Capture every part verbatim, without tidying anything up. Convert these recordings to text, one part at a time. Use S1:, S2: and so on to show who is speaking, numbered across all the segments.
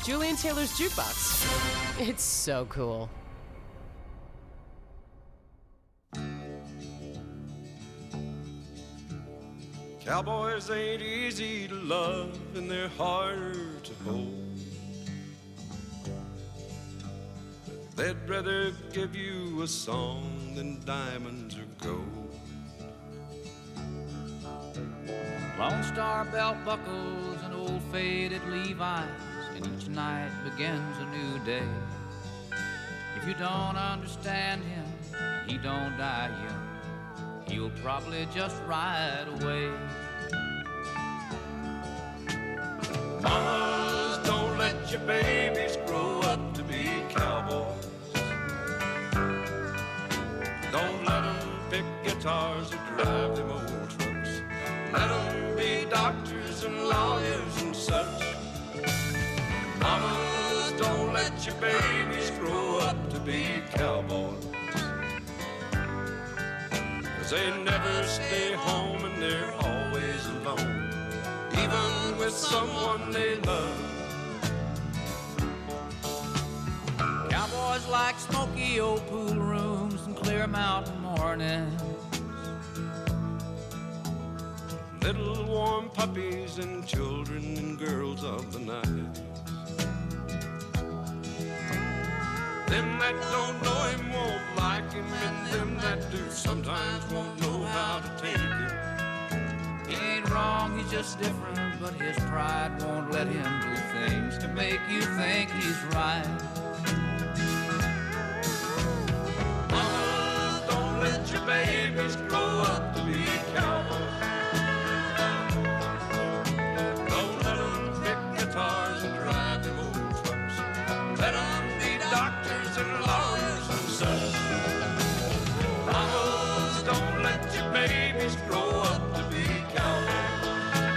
S1: Julian Taylor's Jukebox. It's so cool.
S2: Cowboys ain't easy to love and they're harder to hold. They'd rather give you a song than diamonds or gold.
S3: Lone Star belt buckles and old faded Levi's, and each night begins a new day. If you don't understand him, he don't die young, he'll probably just ride away.
S2: Mamas, don't let your babies grow up to be cowboys. Don't let them pick guitars or drive them old trucks. Let them be doctors and lawyers and such. Mamas, don't let your babies grow up to be cowboys. 'Cause they never stay home and they're always alone, even with someone they love.
S3: Cowboys like smoky old pool rooms and clear mountain mornings,
S2: little warm puppies and children and girls of the night. Them that don't know him won't like him, and them that do sometimes won't know how to take it.
S3: He ain't wrong, he's just different, but his pride won't let him do things to make you think he's right.
S2: Mamas, don't let your babies grow up to be cowboys. Don't let them pick guitars and drive them old trucks. Let them be doctors and lawyers and such. Mamas, don't let your babies grow up to be cowboys.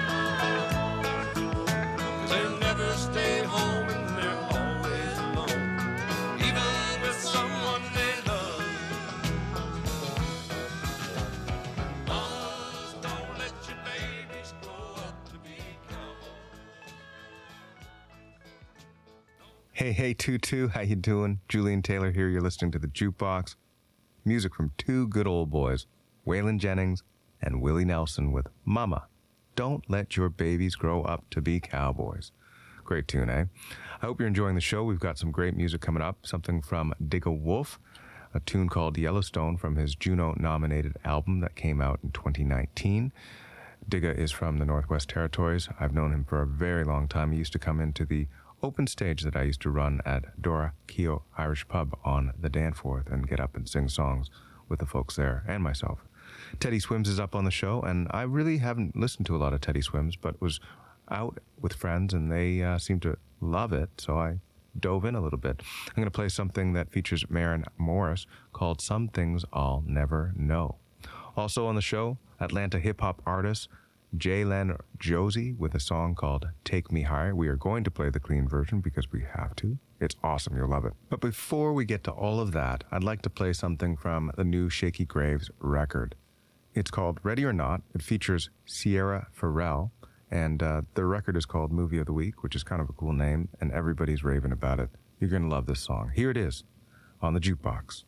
S2: 'Cause they never stay home and they're always alone, even with someone they love. Mamas, don't let your babies grow up to be cowboys.
S4: Hey, hey, Tutu, how you doing? Julian Taylor here. You're listening to The Jukebox. Music from two good old boys, Waylon Jennings and Willie Nelson with Mama, Don't Let Your Babies Grow Up to Be Cowboys. Great tune, eh? I hope you're enjoying the show. We've got some great music coming up. Something from Digga Wolf, a tune called Yellowstone from his Juno-nominated album that came out in twenty nineteen. Digga is from the Northwest Territories. I've known him for a very long time. He used to come into the open stage that I used to run at Dora Keogh Irish Pub on the Danforth and get up and sing songs with the folks there and myself. Teddy Swims is up on the show, and I really haven't listened to a lot of Teddy Swims, but was out with friends and they uh, seemed to love it, so I dove in a little bit. I'm going to play something that features Maren Morris called Some Things I'll Never Know. Also on the show, Atlanta hip-hop artist Jalen Josie with a song called Take Me Higher. We are going to play the clean version because we have to. It's awesome. You'll love it. But before we get to all of that, I'd like to play something from the new Shaky Graves record. It's called Ready or Not. It features Sierra Farrell, and uh, the record is called Movie of the Week, which is kind of a cool name, and everybody's raving about it. You're going to love this song. Here it is on the Jukebox.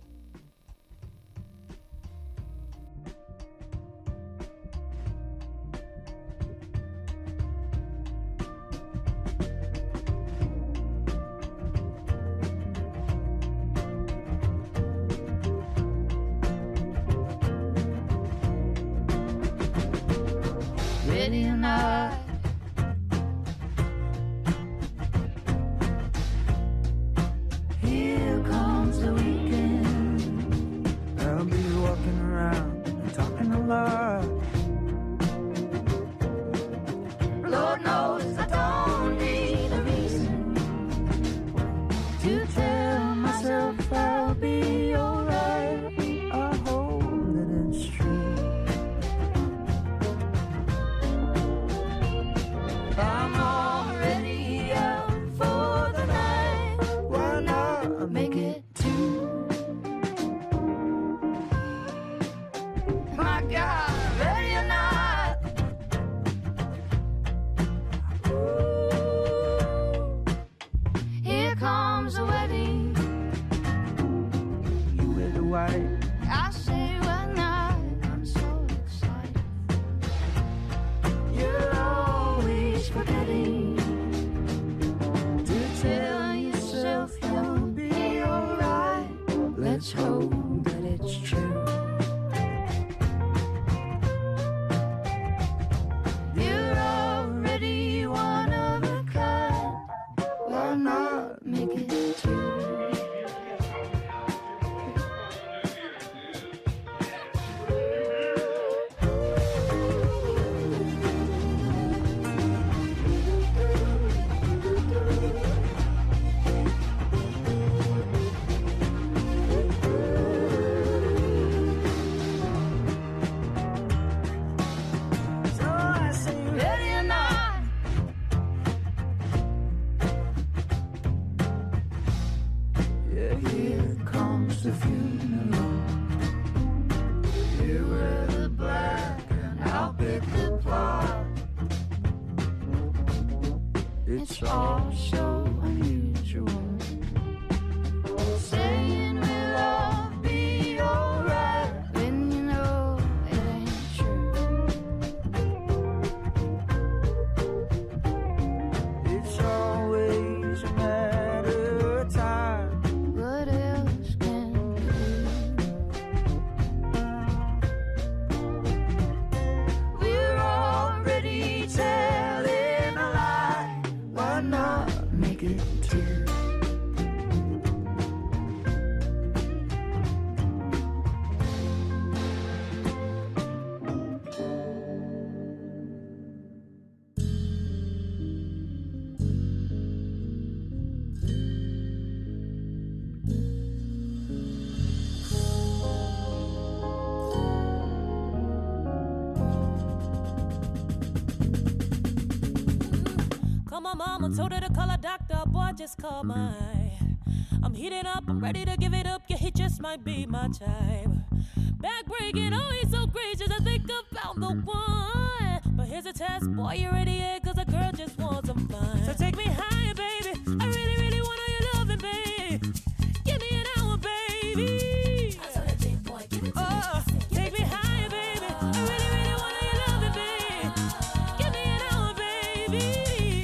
S5: Ready or not, here comes the weekend.
S6: I'll be walking around and talking a lot.
S5: Lord knows I don't need a reason to tell myself I'll be alright.
S6: I hope that it's true. here comes the funeral. You wear the black and I'll pick the part. It's all so unusual. Saying we'll all be alright when you know it ain't true. It's always a matter of time. What else can you do? We're already telling a lie. Why not make it two?
S7: Call my mama, told her to call a doctor. Boy, just call my. I'm heating up, I'm ready to give it up. Yeah, he just might be my type. Back breaking, oh, he's so gracious. I think I found the one. But here's a test, boy, you're ready, yeah, cause a girl just wants some fun. So take me higher, baby. I really, really want all your loving, baby. Give me an hour, baby. I told that big boy, give it to oh, me. Take me higher, baby. I really, really want all your loving, baby. Give me an hour, baby.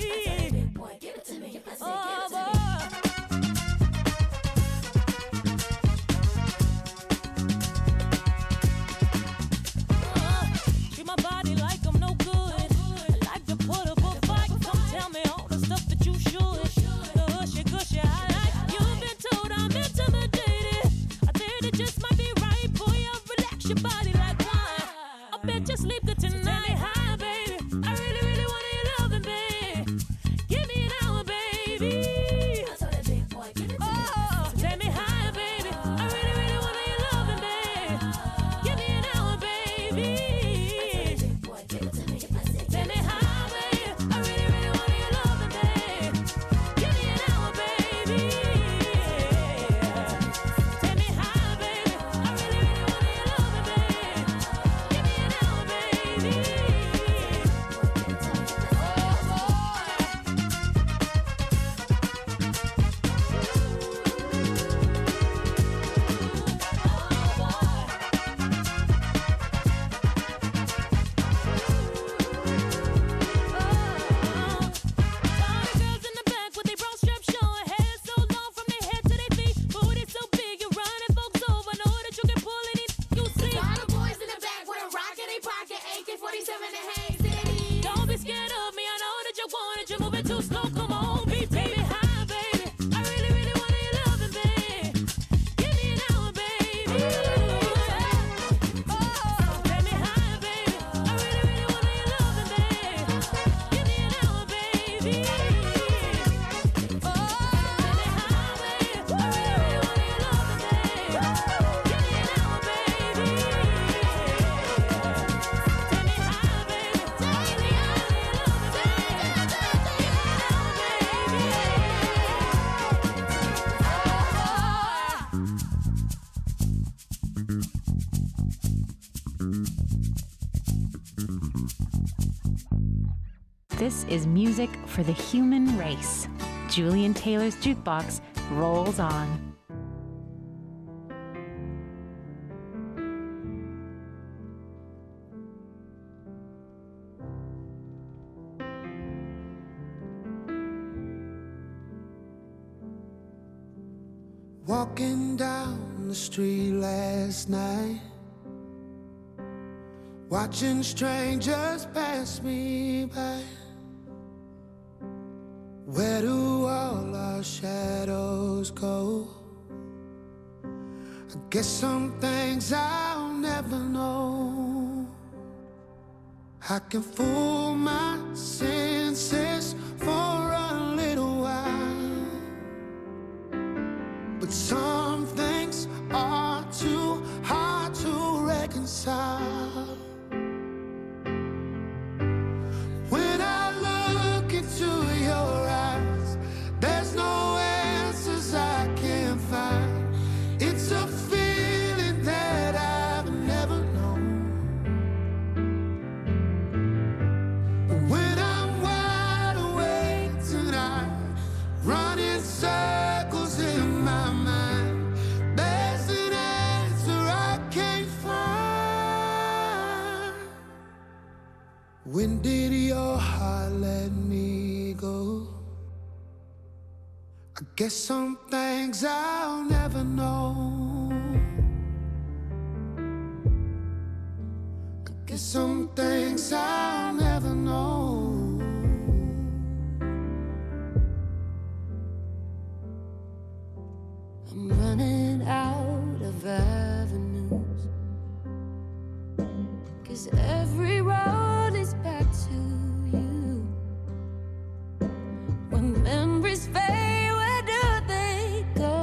S8: This is music for the human race. Julian Taylor's Jukebox rolls on.
S6: Walking down the street last night, watching strangers pass me by. Where do all our shadows go? I guess some things I'll never know. I can fool my senses for a little while, but some things are too hard to reconcile. When I look into your eyes, there's no answers I can find.
S2: I guess some things I'll never know. I guess some things I'll never know.
S9: I'm running out of avenues, 'cause every road is back to you. When memories fade, where do they go?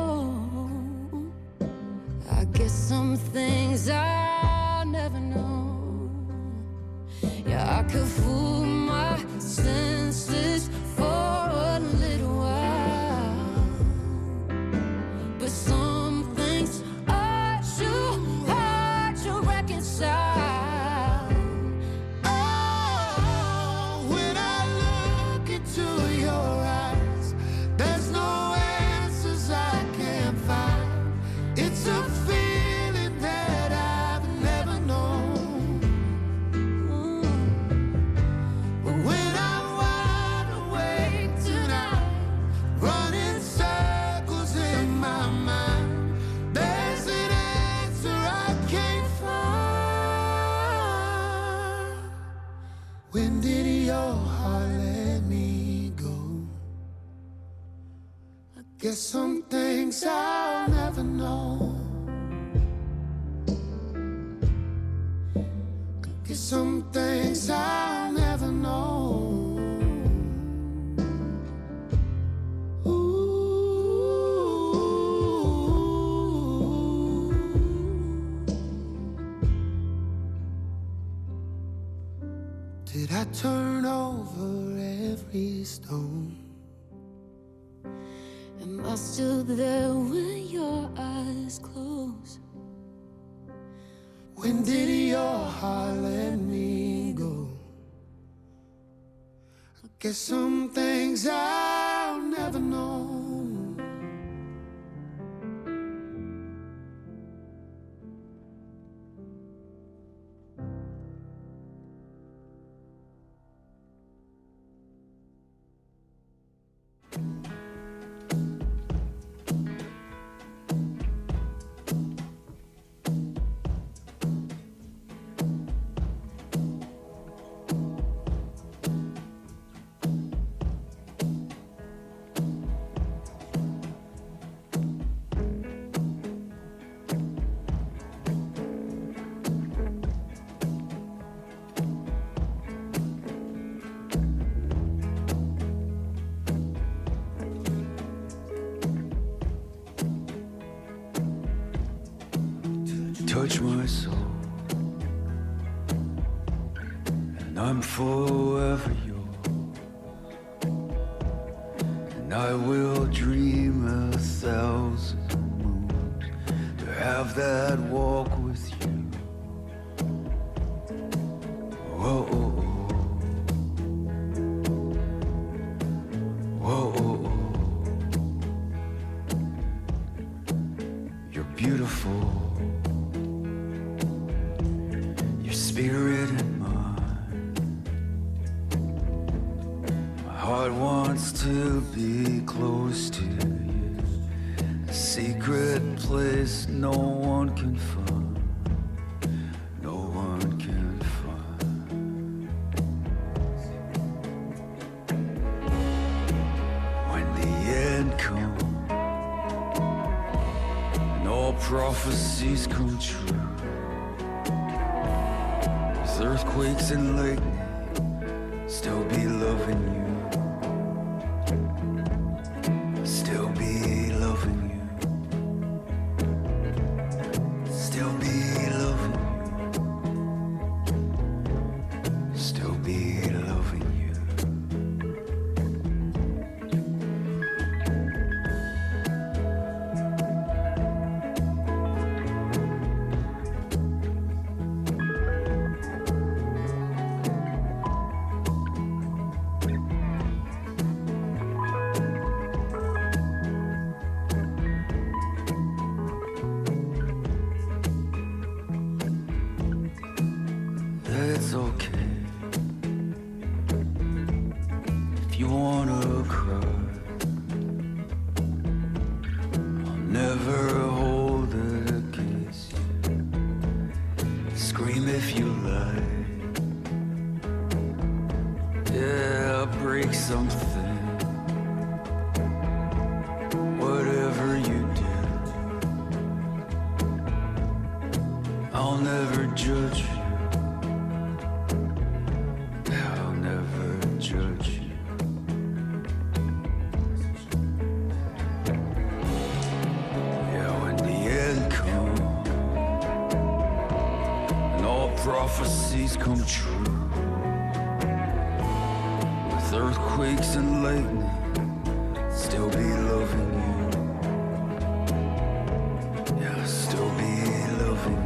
S9: I guess some things I'll never know. Yeah, I could fool my senses for a little while, but some things are too hard to reconcile.
S2: Oh, when I look into your eyes, there's no answers I can't find. It's a feeling that I've never known. Mm. But when I'm wide awake tonight, running circles in my mind, there's an answer I can't find. When did your heart let me go? I guess some things I'll never know. I guess some things I'll never know. Ooh. Did I turn over every stone?
S9: Am I still there when your eyes close?
S2: When did your heart let me go? I guess some things I'll never know.
S10: Touch my soul, and I'm forever yours, and I will dream a thousand moons to have that walk with you. Whoa, oh, oh. Whoa, oh, oh. You're beautiful. Spirit and mind, my heart wants to be close to you, a secret place no one can find, no one can find. When the end comes and all prophecies come true, earthquakes and lightning, still be loving you, still be loving you, still be loving you, still be loving you. It's okay if you wanna cry. prophecies come true. With earthquakes and lightning, still be loving you. Yeah, still be loving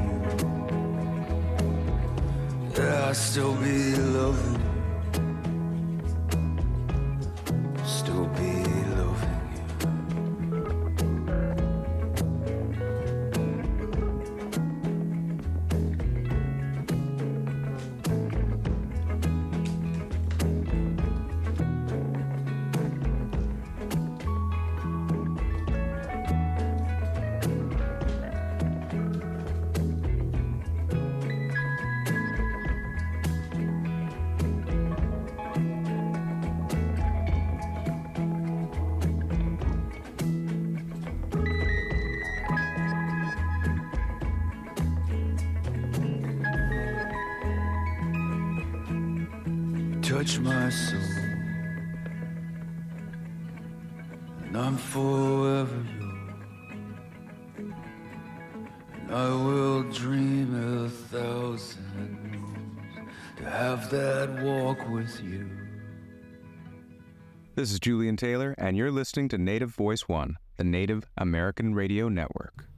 S10: you. Yeah, still be loving you. Still be loving you. Touch my soul, and I'm forever yours. And I will dream a thousand moons to have that walk with you.
S4: This is Julian Taylor, and you're listening to Native Voice One, the Native American Radio Network.